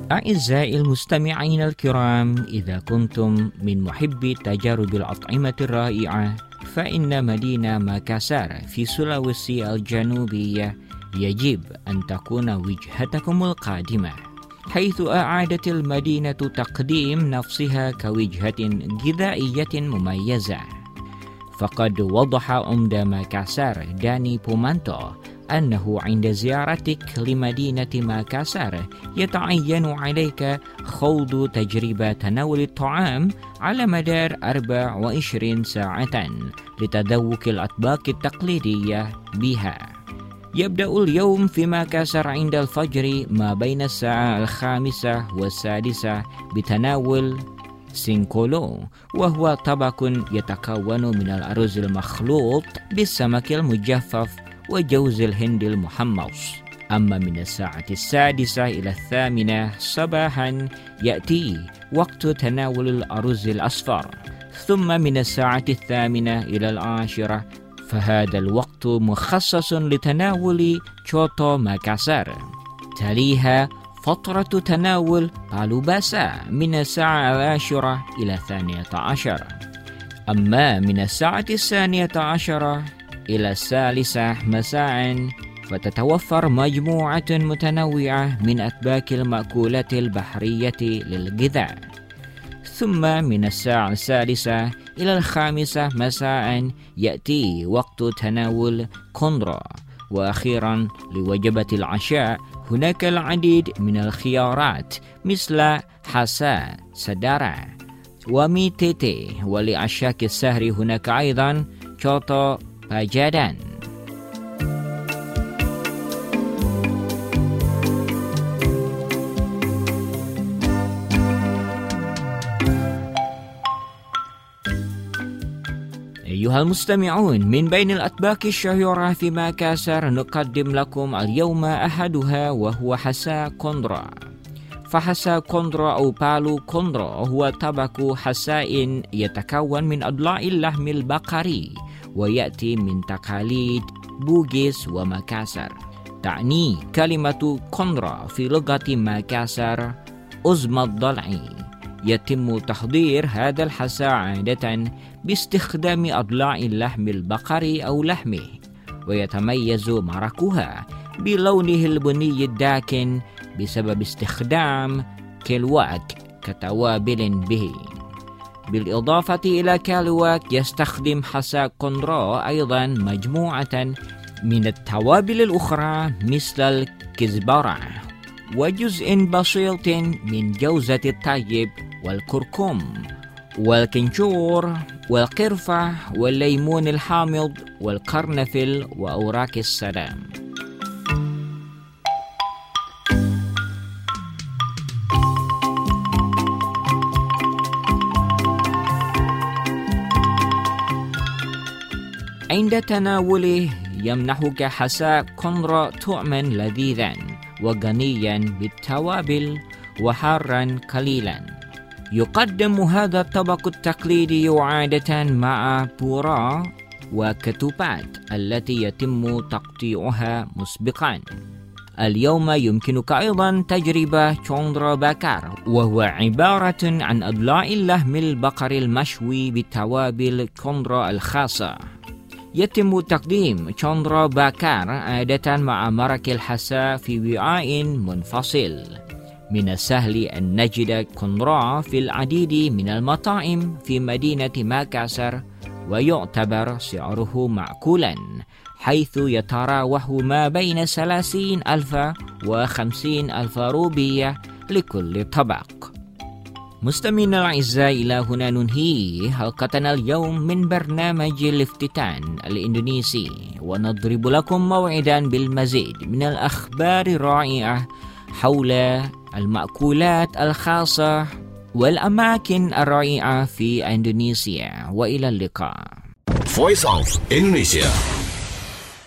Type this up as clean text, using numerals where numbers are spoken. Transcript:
أعزائي المستمعين الكرام، إذا كنتم من محبي تجارب الأطعمة الرائعة فإن مدينة ماكاسار في سولاويسي الجنوبية يجب أن تكون وجهتكم القادمة، حيث أعادت المدينة تقديم نفسها كوجهة غذائية مميزة. فقد وضح عمدة ماكاسار داني بومانتو أنه عند زيارتك لمدينة ماكاسار يتعين عليك خوض تجربة تناول الطعام على مدار 24 ساعة لتذوق الأطباق التقليدية بها. يبدأ اليوم في ماكاسار عند الفجر ما بين الساعة 5 و6 بتناول سينكولو، وهو طبق يتكون من الأرز المخلوط بالسمك المجفف وجوز الهند المحمص. أما من الساعة 6 إلى 8 صباحا يأتي وقت تناول الأرز الأصفر، ثم من الساعة 8 إلى 10 فهذا الوقت مخصص لتناول تشوتو ماكاسار. تليها فترة تناول بالوباسا من الساعة 10 إلى 12. أما من الساعة 12 إلى 3 مساء فتتوفر مجموعة متنوعة من أطباق المأكولات البحرية للغذاء. ثم من الساعة 3 إلى 5 مساء يأتي وقت تناول كوندرو. وأخيرا لوجبة العشاء هناك العديد من الخيارات مثل حسا سدارا وميتيتي، ولعشاق السهر هناك أيضا تشوتو باجادان. أيها المستمعون، من بين الأطباق الشهيرة في ماكاسار نقدم لكم اليوم أحدها وهو حسا كوندرا. فحسا كوندرا أو بالو كوندرا هو طبق حساء يتكون من أضلاع اللحم البقري ويأتي من تقاليد بوغيس وماكاسار. تعني كلمة كوندرا في لغة ماكاسار أزم الضلع. يتم تحضير هذا الحساء عادة باستخدام أضلاع اللحم البقري أو لحمه، ويتميز مرقها بلونه البني الداكن بسبب استخدام كلواك كتوابل به. بالإضافة إلى كالواك يستخدم حسا كوندرا أيضا مجموعة من التوابل الأخرى مثل الكزبرة وجزء بسيط من جوزة الطيب والكركم والكنشور والقرفة والليمون الحامض والقرنفل وأوراق السدام. عند تناوله يمنحك حساء كوندرا طعما لذيذا وغنيا بالتوابل وحارا قليلا. يقدم هذا الطبق التقليدي عادة مع بورا وكتوبات التي يتم تقطيعها مسبقا. اليوم يمكنك أيضا تجربة كوندرا باكار، وهو عبارة عن أضلاع اللحم البقري المشوي بالتوابل كوندرا الخاصة. يتم تقديم كوندرا باكار عادة مع مرق الحساء في وعاء منفصل. من السهل أن نجد كوندرا في العديد من المطاعم في مدينة ماكاسار، ويعتبر سعره معقولا حيث يتراوح ما بين 30,000 و50,000 روبية لكل طبق. مستمعينا الأعزاء، إلى هنا ننهي حلقتنا اليوم من برنامج الافتتان الإندونيسي، ونضرب لكم موعدا بالمزيد من الأخبار الرائعة حول المأكولات الخاصة والأماكن الرائعة في إندونيسيا. وإلى اللقاء. Voice of Indonesia.